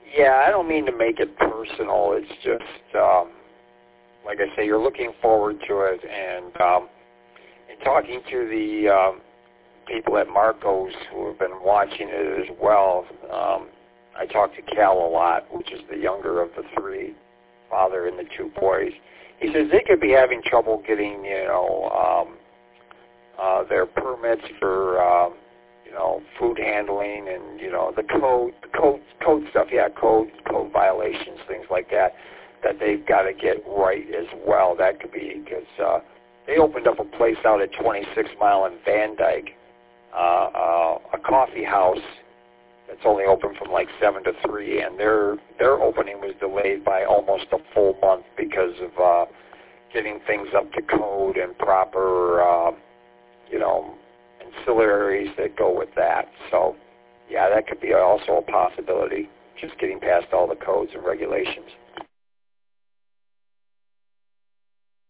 Yeah, I don't mean to make it personal. It's just, like I say, you're looking forward to it, and in talking to the people at Marco's who have been watching it as well, I talked to Cal a lot, which is the younger of the three, father and the two boys. He says they could be having trouble getting, their permits for, food handling and, the code stuff, code violations, things like that they've got to get right as well. That could be because they opened up a place out at 26 Mile in Van Dyke, a coffee house that's only open from like 7 to 3, and their opening was delayed by almost a full month because of getting things up to code and proper, ancillaries that go with that. So, yeah, that could be also a possibility, just getting past all the codes and regulations.